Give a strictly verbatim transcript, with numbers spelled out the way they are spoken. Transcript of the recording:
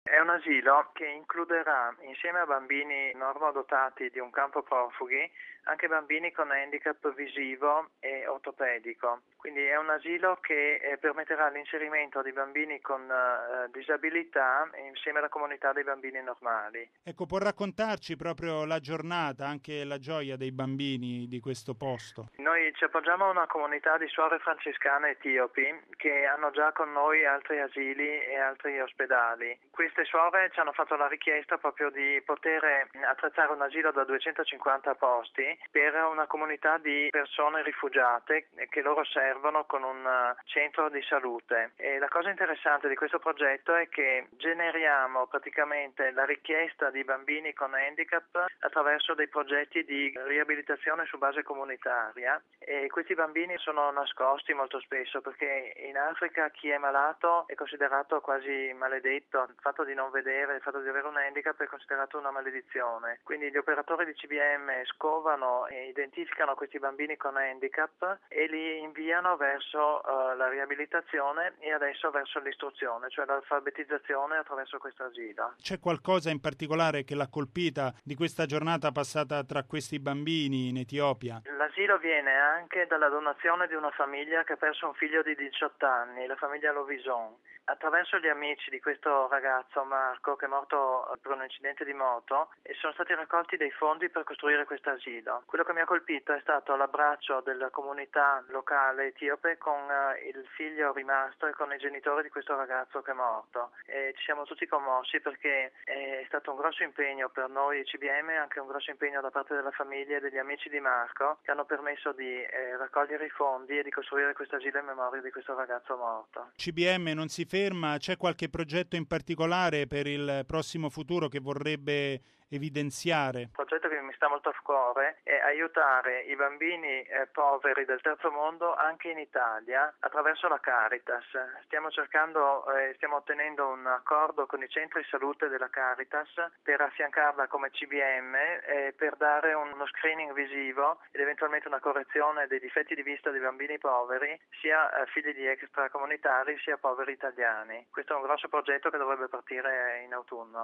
È un asilo che includerà, insieme a bambini normodotati di un campo profughi, anche bambini con handicap visivo e ortopedico. Quindi è un asilo che eh, permetterà l'inserimento di bambini con eh, disabilità insieme alla comunità dei bambini normali. Ecco, può raccontarci proprio la giornata, anche la gioia dei bambini di questo posto? Noi ci appoggiamo a una comunità di suore francescane etiopi che hanno già con noi altri asili e altri ospedali. Queste suore ci hanno fatto la richiesta proprio di poter attrezzare un asilo da duecentocinquanta posti per una comunità di persone rifugiate che loro servono con un centro di salute. E la cosa interessante di questo progetto è che generiamo praticamente la richiesta di bambini con handicap attraverso dei progetti di riabilitazione su base comunitaria. E questi bambini sono nascosti molto spesso perché in Africa chi è malato è considerato quasi maledetto, il fatto di non vedere, il fatto di avere un handicap è considerato una maledizione. Quindi gli operatori di C B M scovano e identificano questi bambini con handicap e li inviano verso uh, la riabilitazione e adesso verso l'istruzione, cioè l'alfabetizzazione attraverso questo asilo. C'è qualcosa in particolare che l'ha colpita di questa giornata passata tra questi bambini in Etiopia? L'asilo viene anche dalla donazione di una famiglia che ha perso un figlio di diciotto anni, la famiglia Lovison. Attraverso gli amici di questo ragazzo, Marco, che è morto per un incidente di moto, e sono stati raccolti dei fondi per costruire questo asilo. Quello che mi ha colpito è stato l'abbraccio della comunità locale etiope con il figlio rimasto e con i genitori di questo ragazzo che è morto. E ci siamo tutti commossi perché è stato un grosso impegno per noi C B M e anche un grosso impegno da parte della famiglia e degli amici di Marco che hanno permesso di eh, raccogliere i fondi e di costruire questo asilo in memoria di questo ragazzo morto. C B M non si ferma, c'è qualche progetto in particolare per il prossimo futuro che vorrebbe evidenziare? Il progetto che mi sta molto a cuore è aiutare i bambini eh, poveri del terzo mondo anche in Italia attraverso la Caritas. Stiamo cercando, eh, stiamo ottenendo un accordo con i centri salute della Caritas per affiancarla come C B M e per dare uno screening visivo ed eventualmente una correzione dei difetti di vista dei bambini poveri, sia eh, figli di extracomunitari sia poveri italiani. Questo è un grosso progetto che dovrebbe partire in autunno.